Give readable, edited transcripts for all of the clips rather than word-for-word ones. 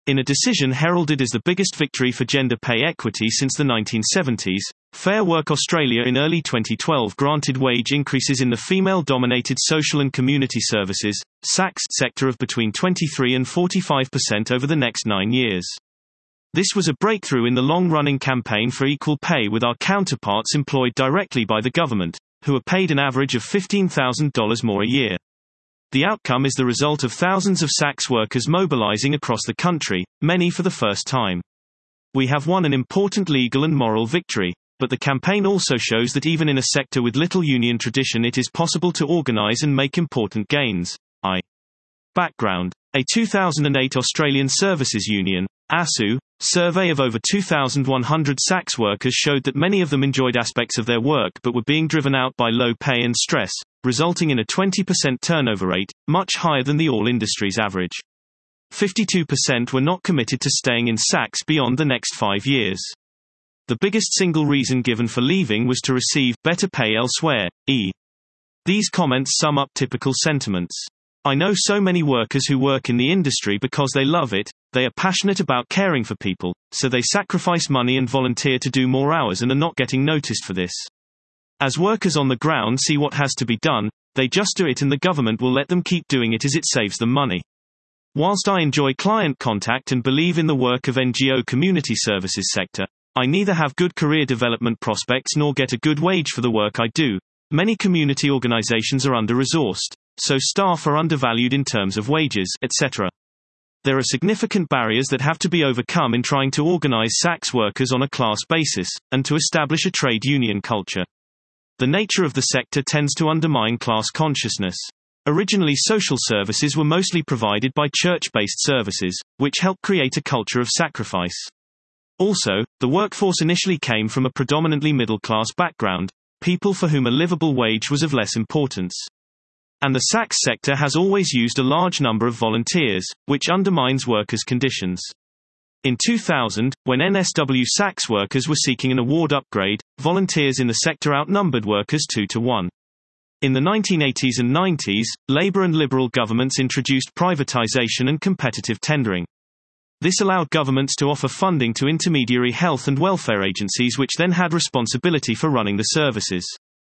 In a decision heralded as the biggest victory for gender pay equity since the 1970s, Fair Work Australia in early 2012 granted wage increases in the female-dominated social and community services (SACS) sector of between 23 and 45% over the next 9 years. This was a breakthrough in the long-running campaign for equal pay with our counterparts employed directly by the government, who are paid an average of $15,000 more a year. The outcome is the result of thousands of SACS workers mobilizing across the country, many for the first time. We have won an important legal and moral victory, but the campaign also shows that even in a sector with little union tradition it is possible to organize and make important gains. Background. A 2008 Australian Services Union, ASU, survey of over 2,100 SACS workers showed that many of them enjoyed aspects of their work but were being driven out by low pay and stress, resulting in a 20% turnover rate, much higher than the all-industries average. 52% were not committed to staying in SACS beyond the next 5 years. The biggest single reason given for leaving was to receive better pay elsewhere. These comments sum up typical sentiments. I know so many workers who work in the industry because they love it, they are passionate about caring for people, so they sacrifice money and volunteer to do more hours and are not getting noticed for this. As workers on the ground see what has to be done, they just do it and the government will let them keep doing it as it saves them money. Whilst I enjoy client contact and believe in the work of NGO community services sector, I neither have good career development prospects nor get a good wage for the work I do. Many community organizations are under-resourced, so staff are undervalued in terms of wages, etc. There are significant barriers that have to be overcome in trying to organize SACS workers on a class basis, and to establish a trade union culture. The nature of the sector tends to undermine class consciousness. Originally, social services were mostly provided by church-based services, which helped create a culture of sacrifice. Also, the workforce initially came from a predominantly middle-class background, people for whom a livable wage was of less importance. And the SACS sector has always used a large number of volunteers, which undermines workers' conditions. In 2000, when NSW SACS workers were seeking an award upgrade, volunteers in the sector outnumbered workers 2 to 1. In the 1980s and 90s, Labour and Liberal governments introduced privatisation and competitive tendering. This allowed governments to offer funding to intermediary health and welfare agencies which then had responsibility for running the services.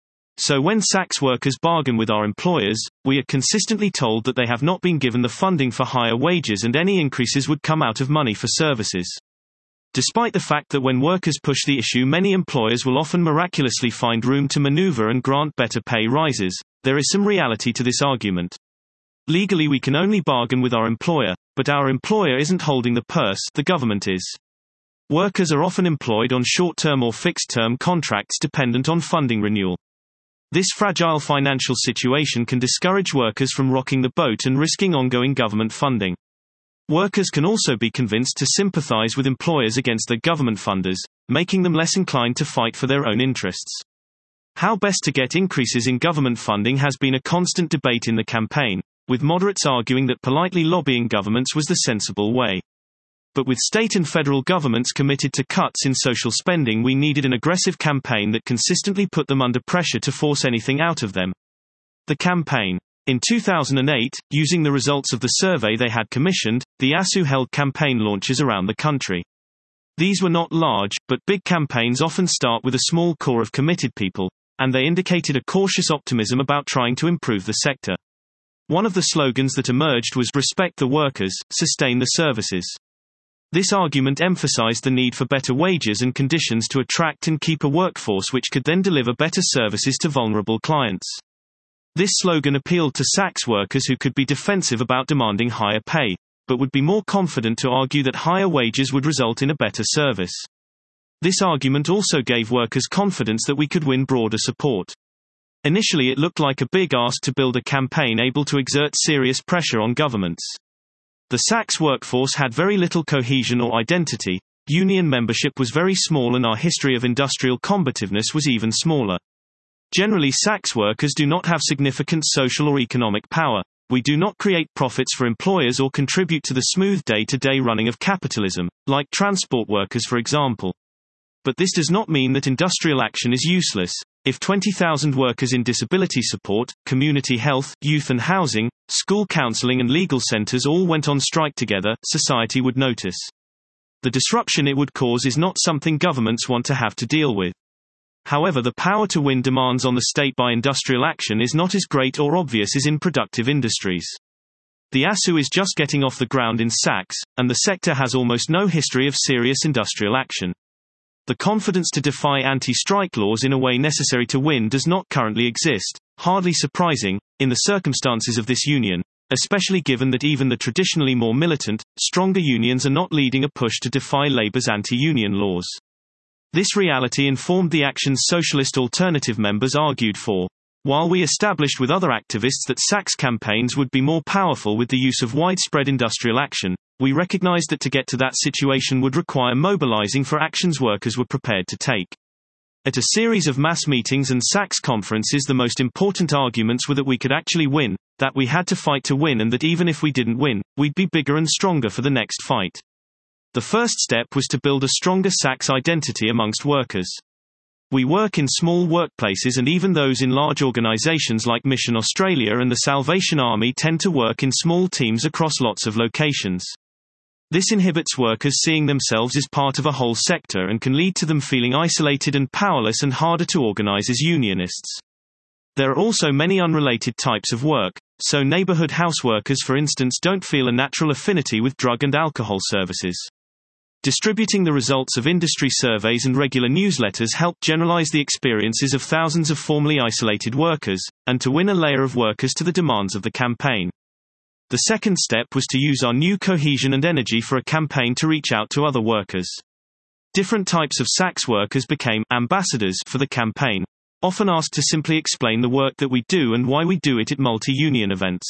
So when SACS workers bargain with our employers, we are consistently told that they have not been given the funding for higher wages and any increases would come out of money for services. Despite the fact that when workers push the issue, many employers will often miraculously find room to maneuver and grant better pay rises, there is some reality to this argument. Legally we can only bargain with our employer, but our employer isn't holding the purse, the government is. Workers are often employed on short-term or fixed-term contracts dependent on funding renewal. This fragile financial situation can discourage workers from rocking the boat and risking ongoing government funding. Workers can also be convinced to sympathize with employers against their government funders, making them less inclined to fight for their own interests. How best to get increases in government funding has been a constant debate in the campaign, with moderates arguing that politely lobbying governments was the sensible way. But with state and federal governments committed to cuts in social spending, we needed an aggressive campaign that consistently put them under pressure to force anything out of them. The campaign. In 2008, using the results of the survey they had commissioned, the ASU held campaign launches around the country. These were not large, but big campaigns often start with a small core of committed people, and they indicated a cautious optimism about trying to improve the sector. One of the slogans that emerged was "Respect the workers, sustain the services." This argument emphasized the need for better wages and conditions to attract and keep a workforce which could then deliver better services to vulnerable clients. This slogan appealed to SACS workers who could be defensive about demanding higher pay, but would be more confident to argue that higher wages would result in a better service. This argument also gave workers confidence that we could win broader support. Initially it looked like a big ask to build a campaign able to exert serious pressure on governments. The SACS workforce had very little cohesion or identity, union membership was very small and our history of industrial combativeness was even smaller. Generally, SACS workers do not have significant social or economic power. We do not create profits for employers or contribute to the smooth day-to-day running of capitalism, like transport workers for example. But this does not mean that industrial action is useless. If 20,000 workers in disability support, community health, youth and housing, school counseling and legal centers all went on strike together, society would notice. The disruption it would cause is not something governments want to have to deal with. However, the power to win demands on the state by industrial action is not as great or obvious as in productive industries. The ASU is just getting off the ground in SACS, and the sector has almost no history of serious industrial action. The confidence to defy anti-strike laws in a way necessary to win does not currently exist, hardly surprising, in the circumstances of this union, especially given that even the traditionally more militant, stronger unions are not leading a push to defy Labour's anti-union laws. This reality informed the Action's Socialist Alternative members argued for. While we established with other activists that SACS campaigns would be more powerful with the use of widespread industrial action, we recognized that to get to that situation would require mobilizing for actions workers were prepared to take. At a series of mass meetings and SACS conferences, the most important arguments were that we could actually win, that we had to fight to win, and that even if we didn't win, we'd be bigger and stronger for the next fight. The first step was to build a stronger SACS identity amongst workers. We work in small workplaces, and even those in large organizations like Mission Australia and the Salvation Army tend to work in small teams across lots of locations. This inhibits workers seeing themselves as part of a whole sector and can lead to them feeling isolated and powerless and harder to organize as unionists. There are also many unrelated types of work, so neighborhood house workers, for instance, don't feel a natural affinity with drug and alcohol services. Distributing the results of industry surveys and regular newsletters helped generalize the experiences of thousands of formerly isolated workers, and to win a layer of workers to the demands of the campaign. The second step was to use our new cohesion and energy for a campaign to reach out to other workers. Different types of SACS workers became ambassadors for the campaign, often asked to simply explain the work that we do and why we do it at multi-union events.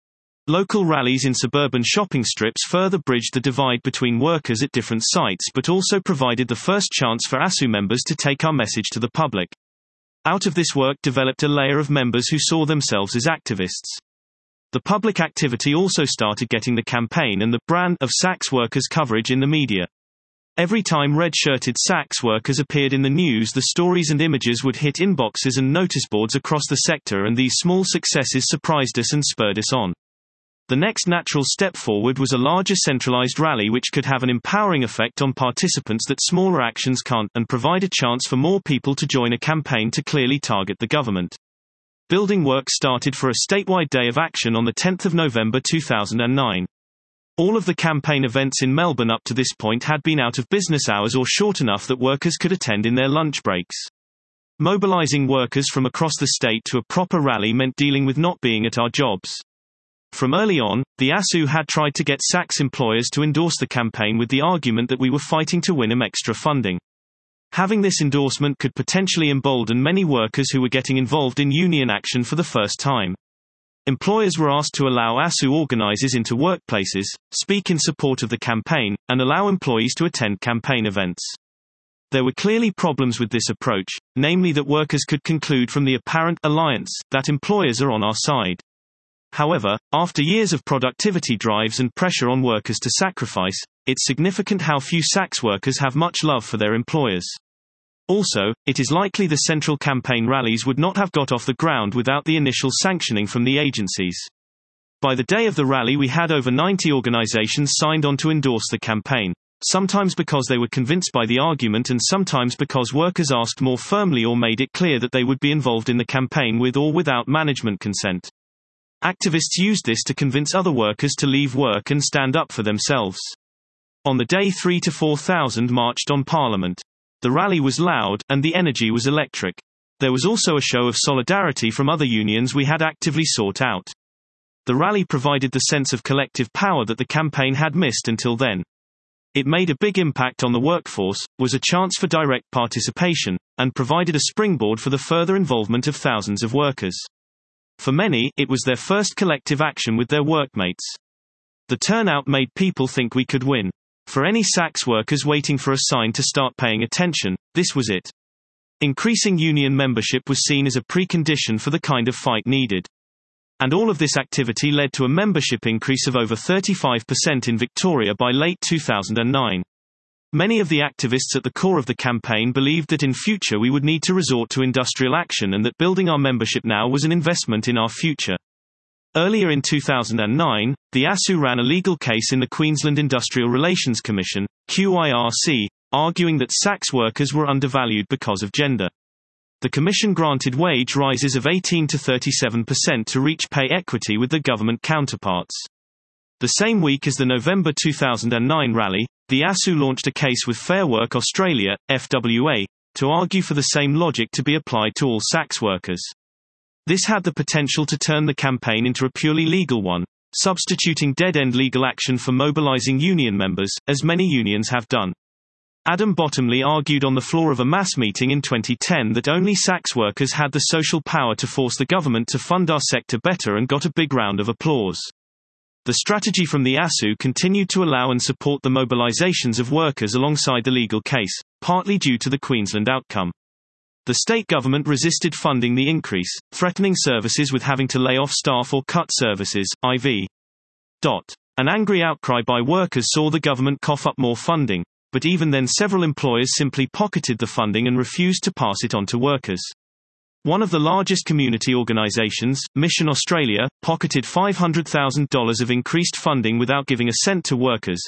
Local rallies in suburban shopping strips further bridged the divide between workers at different sites, but also provided the first chance for ASU members to take our message to the public. Out of this work developed a layer of members who saw themselves as activists. The public activity also started getting the campaign and the brand of SACS workers coverage in the media. Every time red-shirted SACS workers appeared in the news, the stories and images would hit inboxes and notice boards across the sector, and these small successes surprised us and spurred us on. The next natural step forward was a larger centralized rally which could have an empowering effect on participants that smaller actions can't, and provide a chance for more people to join a campaign to clearly target the government. Building work started for a statewide day of action on the 10th of November 2009. All of the campaign events in Melbourne up to this point had been out of business hours or short enough that workers could attend in their lunch breaks. Mobilizing workers from across the state to a proper rally meant dealing with not being at our jobs. From early on, the ASU had tried to get SACS employers to endorse the campaign with the argument that we were fighting to win them extra funding. Having this endorsement could potentially embolden many workers who were getting involved in union action for the first time. Employers were asked to allow ASU organizers into workplaces, speak in support of the campaign, and allow employees to attend campaign events. There were clearly problems with this approach, namely that workers could conclude from the apparent alliance that employers are on our side. However, after years of productivity drives and pressure on workers to sacrifice, it's significant how few SACS workers have much love for their employers. Also, it is likely the central campaign rallies would not have got off the ground without the initial sanctioning from the agencies. By the day of the rally, we had over 90 organizations signed on to endorse the campaign, sometimes because they were convinced by the argument and sometimes because workers asked more firmly or made it clear that they would be involved in the campaign with or without management consent. Activists used this to convince other workers to leave work and stand up for themselves. On the day 3,000 to 4,000 marched on Parliament. The rally was loud, and the energy was electric. There was also a show of solidarity from other unions we had actively sought out. The rally provided the sense of collective power that the campaign had missed until then. It made a big impact on the workforce, was a chance for direct participation, and provided a springboard for the further involvement of thousands of workers. For many, it was their first collective action with their workmates. The turnout made people think we could win. For any SACS workers waiting for a sign to start paying attention, this was it. Increasing union membership was seen as a precondition for the kind of fight needed. And all of this activity led to a membership increase of over 35% in Victoria by late 2009. Many of the activists at the core of the campaign believed that in future we would need to resort to industrial action and that building our membership now was an investment in our future. Earlier in 2009, the ASU ran a legal case in the Queensland Industrial Relations Commission, QIRC, arguing that SACS workers were undervalued because of gender. The Commission granted wage rises of 18 to 37% to reach pay equity with their government counterparts. The same week as the November 2009 rally, the ASU launched a case with Fair Work Australia, FWA, to argue for the same logic to be applied to all SACS workers. This had the potential to turn the campaign into a purely legal one, substituting dead-end legal action for mobilizing union members, as many unions have done. Adam Bottomley argued on the floor of a mass meeting in 2010 that only SACS workers had the social power to force the government to fund our sector better and got a big round of applause. The strategy from the ASU continued to allow and support the mobilizations of workers alongside the legal case, partly due to the Queensland outcome. The state government resisted funding the increase, threatening services with having to lay off staff or cut services, IV. An angry outcry by workers saw the government cough up more funding, but even then several employers simply pocketed the funding and refused to pass it on to workers. One of the largest community organisations, Mission Australia, pocketed $500,000 of increased funding without giving a cent to workers.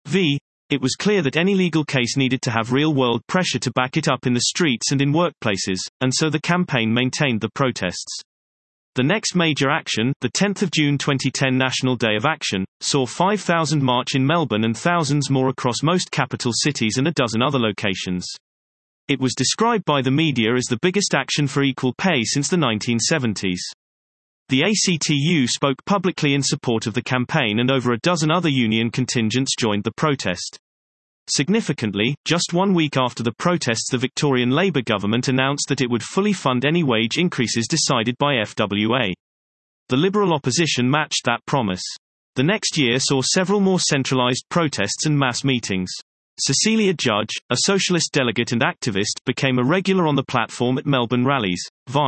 It was clear that any legal case needed to have real-world pressure to back it up in the streets and in workplaces, and so the campaign maintained the protests. The next major action, the 10th of June 2010 National Day of Action, saw 5,000 march in Melbourne and thousands more across most capital cities and a dozen other locations. It was described by the media as the biggest action for equal pay since the 1970s. The ACTU spoke publicly in support of the campaign and over a dozen other union contingents joined the protest. Significantly, just 1 week after the protests the Victorian Labor government announced that it would fully fund any wage increases decided by FWA. The Liberal opposition matched that promise. The next year saw several more centralised protests and mass meetings. Cecilia Judge, a socialist delegate and activist, became a regular on the platform at Melbourne rallies.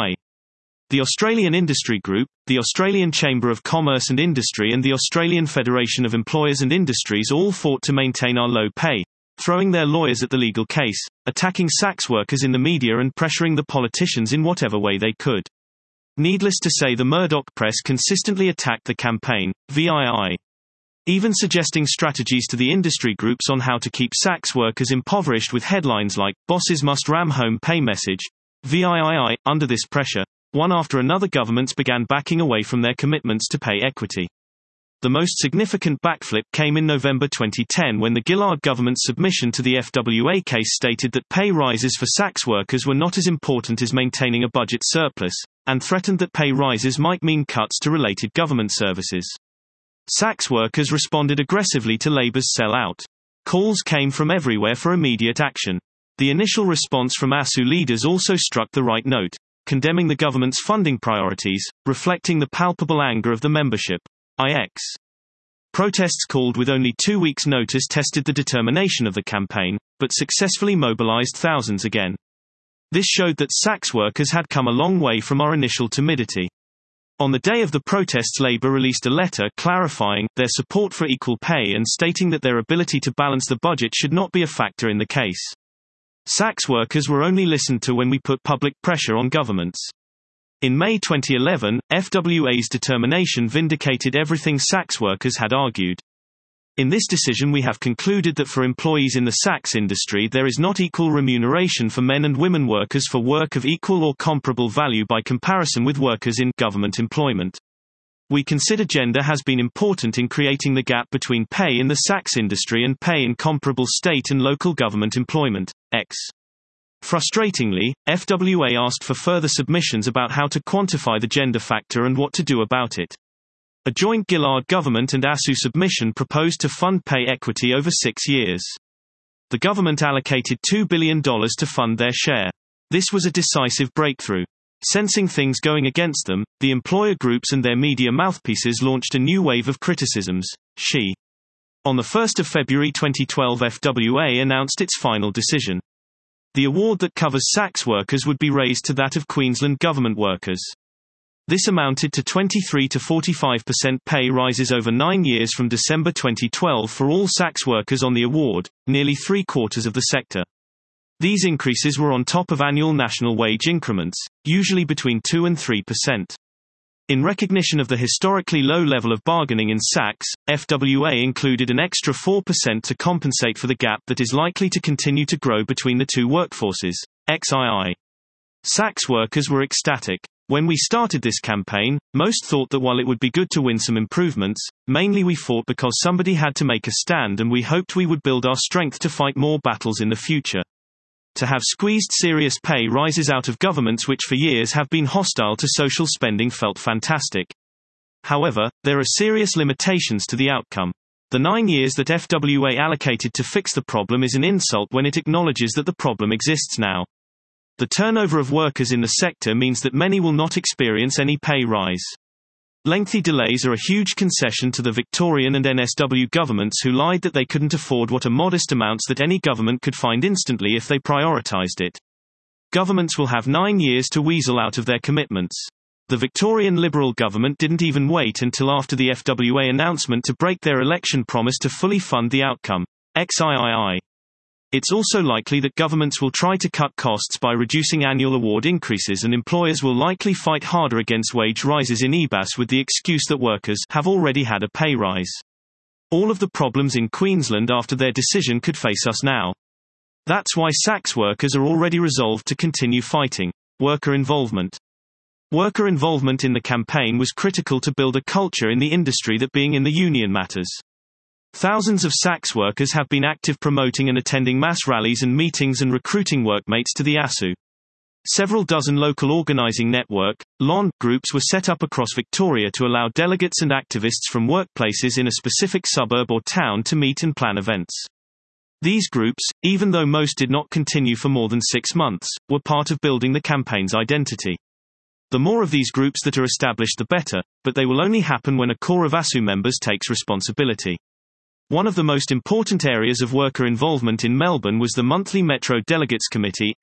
The Australian Industry Group, the Australian Chamber of Commerce and Industry and the Australian Federation of Employers and Industries all fought to maintain our low pay, throwing their lawyers at the legal case, attacking SACS workers in the media and pressuring the politicians in whatever way they could. Needless to say the Murdoch press consistently attacked the campaign, even suggesting strategies to the industry groups on how to keep SACS workers impoverished with headlines like, "Bosses must ram home pay message." Under this pressure, one after another governments began backing away from their commitments to pay equity. The most significant backflip came in November 2010 when the Gillard government's submission to the FWA case stated that pay rises for SACS workers were not as important as maintaining a budget surplus, and threatened that pay rises might mean cuts to related government services. SACS workers responded aggressively to Labour's sell-out. Calls came from everywhere for immediate action. The initial response from ASU leaders also struck the right note, condemning the government's funding priorities, reflecting the palpable anger of the membership. Protests called with only 2 weeks' notice tested the determination of the campaign, but successfully mobilised thousands again. This showed that SACS workers had come a long way from our initial timidity. On the day of the protests, Labour released a letter clarifying their support for equal pay and stating that their ability to balance the budget should not be a factor in the case. SACS workers were only listened to when we put public pressure on governments. In May 2011, FWA's determination vindicated everything SACS workers had argued. In this decision we have concluded that for employees in the SACS industry there is not equal remuneration for men and women workers for work of equal or comparable value by comparison with workers in government employment. We consider gender has been important in creating the gap between pay in the SACS industry and pay in comparable state and local government employment. Frustratingly, FWA asked for further submissions about how to quantify the gender factor and what to do about it. A joint Gillard government and ASU submission proposed to fund pay equity over 6 years. The government allocated $2 billion to fund their share. This was a decisive breakthrough. Sensing things going against them, the employer groups and their media mouthpieces launched a new wave of criticisms. On 1 February 2012 FWA announced its final decision. The award that covers SACS workers would be raised to that of Queensland government workers. This amounted to 23 to 45% pay rises over 9 years from December 2012 for all SACS workers on the award, nearly 3/4 of the sector. These increases were on top of annual national wage increments, usually between 2 and 3%. In recognition of the historically low level of bargaining in SACS, FWA included an extra 4% to compensate for the gap that is likely to continue to grow between the two workforces. XII. SACS workers were ecstatic. When we started this campaign, most thought that while it would be good to win some improvements, mainly we fought because somebody had to make a stand and we hoped we would build our strength to fight more battles in the future. To have squeezed serious pay rises out of governments which for years have been hostile to social spending felt fantastic. However, there are serious limitations to the outcome. The 9 years that FWA allocated to fix the problem is an insult when it acknowledges that the problem exists now. The turnover of workers in the sector means that many will not experience any pay rise. Lengthy delays are a huge concession to the Victorian and NSW governments who lied that they couldn't afford what are modest amounts that any government could find instantly if they prioritised it. Governments will have 9 years to weasel out of their commitments. The Victorian Liberal government didn't even wait until after the FWA announcement to break their election promise to fully fund the outcome. XIII. It's also likely that governments will try to cut costs by reducing annual award increases, and employers will likely fight harder against wage rises in EBAS with the excuse that workers have already had a pay rise. All of the problems in Queensland after their decision could face us now. That's why SACS workers are already resolved to continue fighting. Worker involvement. Worker involvement in the campaign was critical to build a culture in the industry that being in the union matters. Thousands of SACS workers have been active promoting and attending mass rallies and meetings and recruiting workmates to the ASU. Several dozen local organising network, LON, groups were set up across Victoria to allow delegates and activists from workplaces in a specific suburb or town to meet and plan events. These groups, even though most did not continue for more than 6 months, were part of building the campaign's identity. The more of these groups that are established the better, but they will only happen when a core of ASU members takes responsibility. One of the most important areas of worker involvement in Melbourne was the monthly Metro Delegates Committee,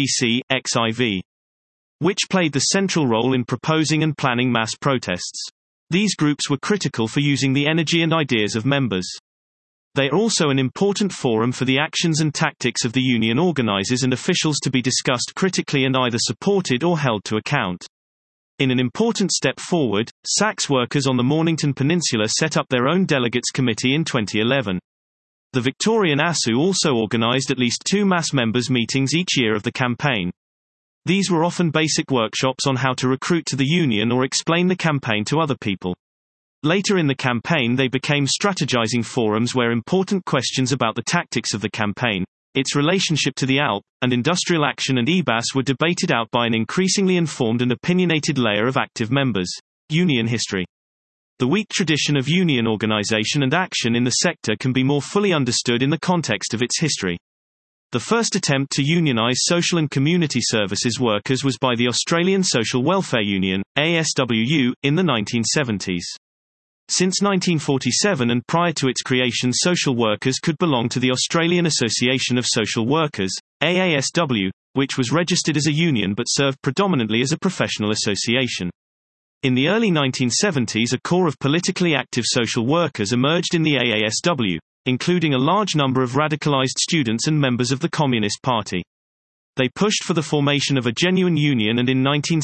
MDC-XIV, which played the central role in proposing and planning mass protests. These groups were critical for using the energy and ideas of members. They are also an important forum for the actions and tactics of the union organisers and officials to be discussed critically and either supported or held to account. In an important step forward, SACS workers on the Mornington Peninsula set up their own delegates committee in 2011. The Victorian ASU also organised at least 2 mass members meetings each year of the campaign. These were often basic workshops on how to recruit to the union or explain the campaign to other people. Later in the campaign they became strategising forums where important questions about the tactics of the campaign, its relationship to the ALP, and industrial action and EBAS were debated out by an increasingly informed and opinionated layer of active members. Union history. The weak tradition of union organisation and action in the sector can be more fully understood in the context of its history. The first attempt to unionise social and community services workers was by the Australian Social Welfare Union, ASWU, in the 1970s. Since 1947 and prior to its creation, social workers could belong to the Australian Association of Social Workers, AASW, which was registered as a union but served predominantly as a professional association. In the early 1970s, a core of politically active social workers emerged in the AASW, including a large number of radicalised students and members of the Communist Party. They pushed for the formation of a genuine union, and in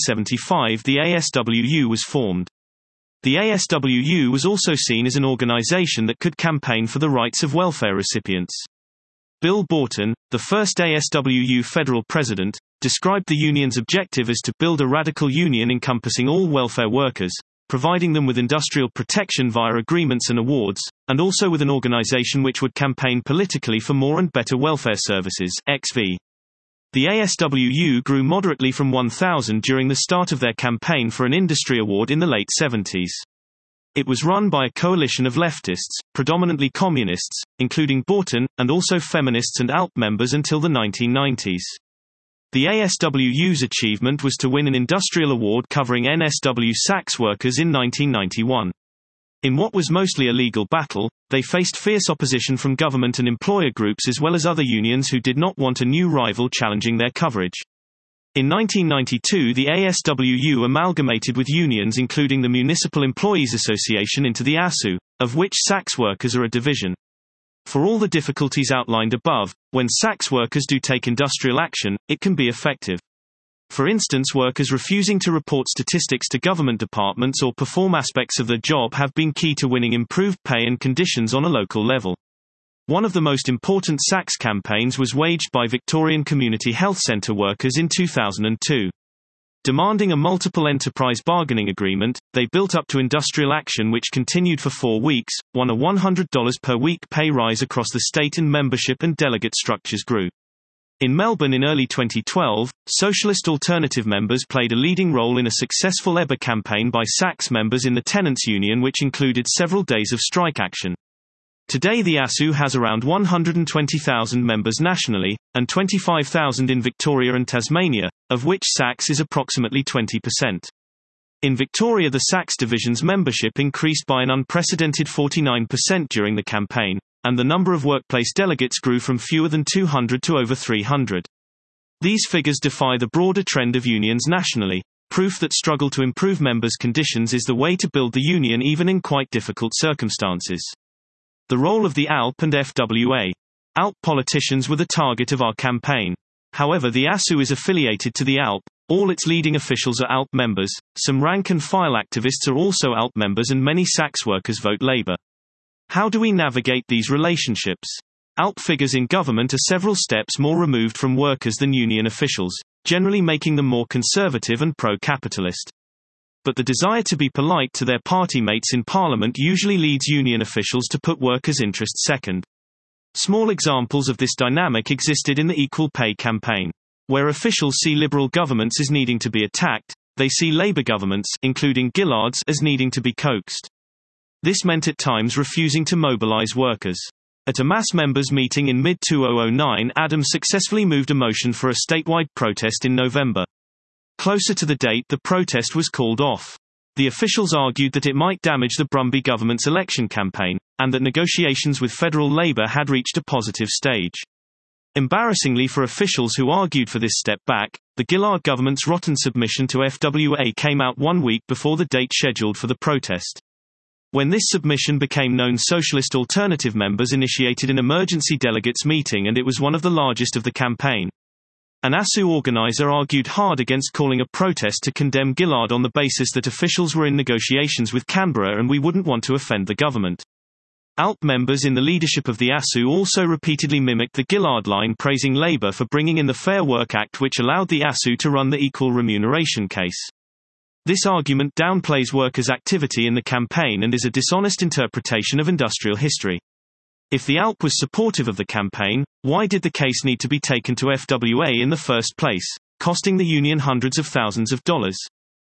1975 the ASWU was formed. The ASWU was also seen as an organisation that could campaign for the rights of welfare recipients. Bill Borton, the first ASWU federal president, described the union's objective as to build a radical union encompassing all welfare workers, providing them with industrial protection via agreements and awards, and also with an organisation which would campaign politically for more and better welfare services. XV. The ASWU grew moderately from 1,000 during the start of their campaign for an industry award in the late 70s. It was run by a coalition of leftists, predominantly communists, including Borton, and also feminists and ALP members until the 1990s. The ASWU's achievement was to win an industrial award covering NSW SACS workers in 1991. In what was mostly a legal battle, they faced fierce opposition from government and employer groups as well as other unions who did not want a new rival challenging their coverage. In 1992, the ASWU amalgamated with unions including the Municipal Employees Association into the ASU, of which SACS workers are a division. For all the difficulties outlined above, when SACS workers do take industrial action, it can be effective. For instance, workers refusing to report statistics to government departments or perform aspects of their job have been key to winning improved pay and conditions on a local level. One of the most important SACS campaigns was waged by Victorian Community Health Centre workers in 2002. Demanding a multiple enterprise bargaining agreement, they built up to industrial action which continued for 4 weeks, won a $100 per week pay rise across the state, and membership and delegate structures grew. In Melbourne in early 2012, Socialist Alternative members played a leading role in a successful EBA campaign by SACS members in the tenants' union, which included several days of strike action. Today the ASU has around 120,000 members nationally, and 25,000 in Victoria and Tasmania, of which SACS is approximately 20%. In Victoria, the SACS division's membership increased by an unprecedented 49% during the campaign, and the number of workplace delegates grew from fewer than 200 to over 300. These figures defy the broader trend of unions nationally, proof that struggle to improve members' conditions is the way to build the union even in quite difficult circumstances. The role of the ALP and FWA. ALP politicians were the target of our campaign. However, the ASU is affiliated to the ALP, all its leading officials are ALP members, some rank-and-file activists are also ALP members, and many SACS workers vote Labour. How do we navigate these relationships? ALP figures in government are several steps more removed from workers than union officials, generally making them more conservative and pro-capitalist. But the desire to be polite to their party mates in Parliament usually leads union officials to put workers' interests second. Small examples of this dynamic existed in the Equal Pay campaign. Where officials see Liberal governments as needing to be attacked, they see Labour governments, including Gillard's, as needing to be coaxed. This meant at times refusing to mobilise workers. At a mass members' meeting in mid-2009, Adams successfully moved a motion for a statewide protest in November. Closer to the date, the protest was called off. The officials argued that it might damage the Brumby government's election campaign, and that negotiations with federal Labour had reached a positive stage. Embarrassingly for officials who argued for this step back, the Gillard government's rotten submission to FWA came out 1 week before the date scheduled for the protest. When this submission became known, Socialist Alternative members initiated an emergency delegates meeting, and it was one of the largest of the campaign. An ASU organizer argued hard against calling a protest to condemn Gillard on the basis that officials were in negotiations with Canberra and we wouldn't want to offend the government. ALP members in the leadership of the ASU also repeatedly mimicked the Gillard line, praising Labour for bringing in the Fair Work Act, which allowed the ASU to run the equal remuneration case. This argument downplays workers' activity in the campaign and is a dishonest interpretation of industrial history. If the ALP was supportive of the campaign, why did the case need to be taken to FWA in the first place, costing the union hundreds of thousands of dollars?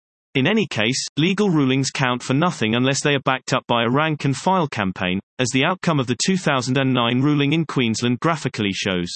In any case, legal rulings count for nothing unless they are backed up by a rank-and-file campaign, as the outcome of the 2009 ruling in Queensland graphically shows.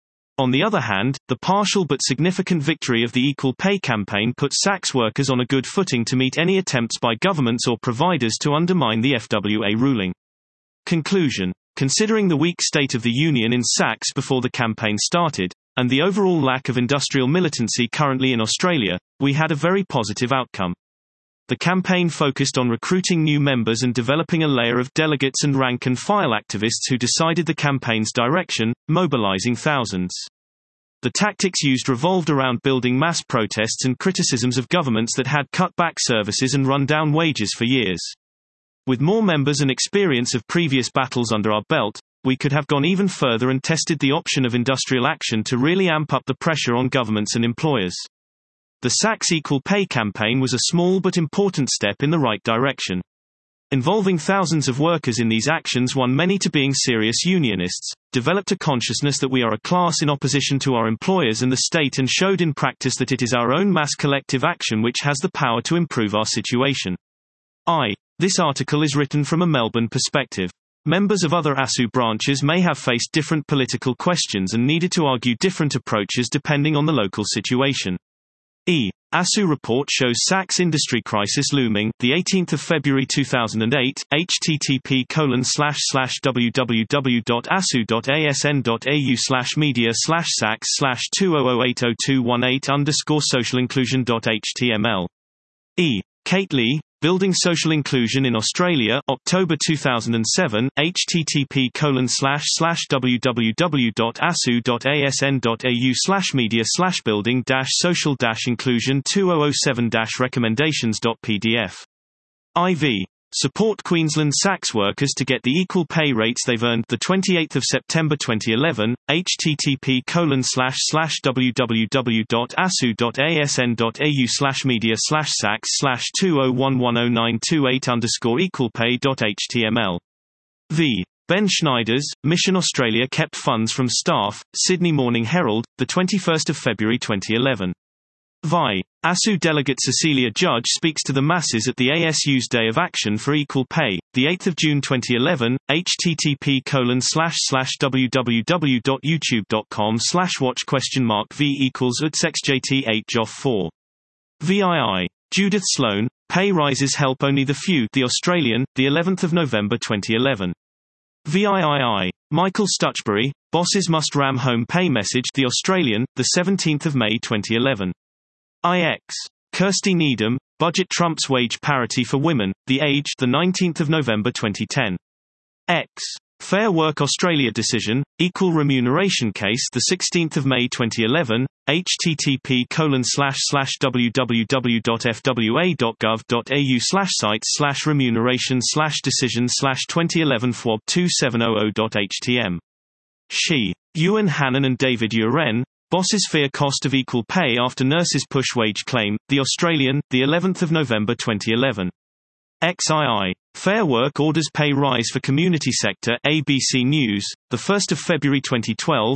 On the other hand, the partial but significant victory of the Equal Pay campaign put SACS workers on a good footing to meet any attempts by governments or providers to undermine the FWA ruling. Conclusion. Considering the weak state of the union in SACS before the campaign started, and the overall lack of industrial militancy currently in Australia, we had a very positive outcome. The campaign focused on recruiting new members and developing a layer of delegates and rank-and-file activists who decided the campaign's direction, mobilizing thousands. The tactics used revolved around building mass protests and criticisms of governments that had cut back services and run down wages for years. With more members and experience of previous battles under our belt, we could have gone even further and tested the option of industrial action to really amp up the pressure on governments and employers. The SACS Equal Pay campaign was a small but important step in the right direction. Involving thousands of workers in these actions won many to being serious unionists, developed a consciousness that we are a class in opposition to our employers and the state, and showed in practice that it is our own mass collective action which has the power to improve our situation. This article is written from a Melbourne perspective. Members of other ASU branches may have faced different political questions and needed to argue different approaches depending on the local situation. ASU report shows Sachs industry crisis looming. The 18th of February 2008. http://www.asu.asn.au/media/Sachs/20080218_socialinclusion.html. Kate Lee, Building Social Inclusion in Australia, October 2007. http://www.asu.asn.au/media/building-social-inclusion-2007-recommendations.pdf. IV. Support Queensland Sachs workers to get the equal pay rates they've earned. The 28th of September 2011. http://www.asu.asn.au/media/Sachs/20110928_equalpay.html. V. Ben Schneiders, Mission Australia kept funds from staff. Sydney Morning Herald, the 21st of February 2011. Vi. ASU delegate Cecilia Judge speaks to the masses at the ASU's Day of Action for Equal Pay, the 8th of June 2011. http://www.youtube.com/watch?v=utsexjt8jof4. VII. Judith Sloan, Pay Rises Help Only the Few. The Australian, the 11th of November 2011. VIII. Michael Stutchbury, Bosses Must Ram Home Pay Message. The Australian, the 17th of May 2011. IX. Kirsty Needham, Budget Trumps Wage Parity for Women. The Age, the 19th of November 2010. X. Fair Work Australia Decision, Equal Remuneration Case. The 16th of May 2011. http://www.fwa.gov.au/sites/remuneration/decision/2011 FWAB 2700.htm. She. Ewan Hannon and David Uren, Bosses Fear Cost of Equal Pay After Nurses Push Wage Claim. The Australian, the 11th of November 2011. XII. Fair Work Orders Pay Rise for Community Sector. ABC News, the 1st of February 2012.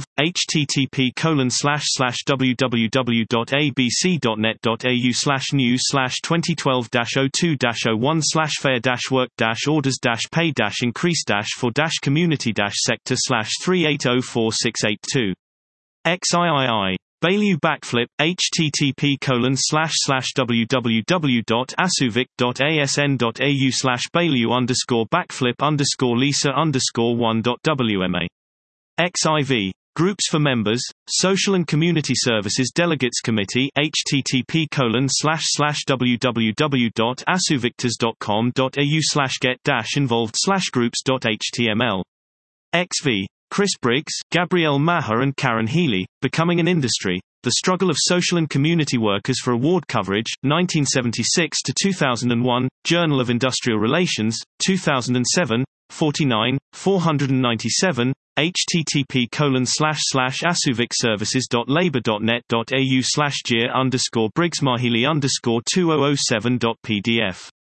http://www.abc.net.au/news/2012-02-01/fair-work-orders-pay-increase-for-3804682. XIII. Baillieu Backflip. http://www.asuvic.asn.au/baillieu_backflip_lisa_1.wma. XIV. Groups for Members, Social and Community Services Delegates Committee. http://www.asuvictors.com.au/get-involved/groups.html. XV. Chris Briggs, Gabrielle Maher and Karen Healy, Becoming an Industry, The Struggle of Social and Community Workers for Award Coverage, 1976 to 2001, Journal of Industrial Relations, 2007, 49, 497, http://asuvicservices.labor.net.au/gear_Briggs Mahili_2007.pdf.